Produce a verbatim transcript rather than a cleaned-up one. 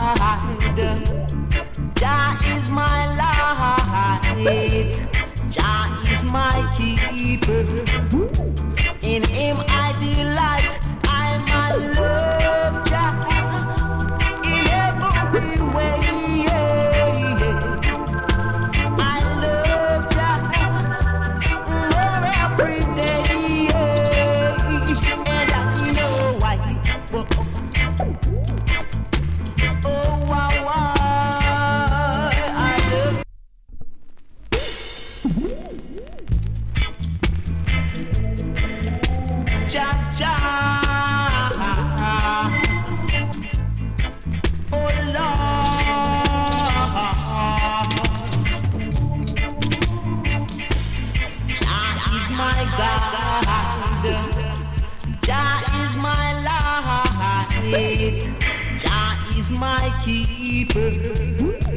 Jah is my light. Jah is my keeper. In Him I delight. I might love Jah in every way. I love Jah every day, and I know why. Oh, why, why I love Jah, Jah. Oh Lord, Jah is my God. Jah is my light. Jah is my keeper.